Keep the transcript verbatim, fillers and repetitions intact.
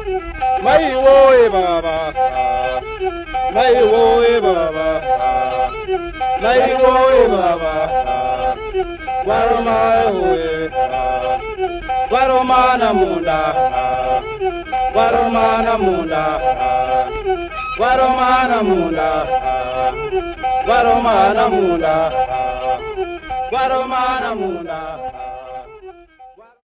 mai woe baba, mai woe baba, mai woe baba, waro mai woe, waro mana munda, waro mana munda, waro mana munda, waro mana munda, waro mana munda.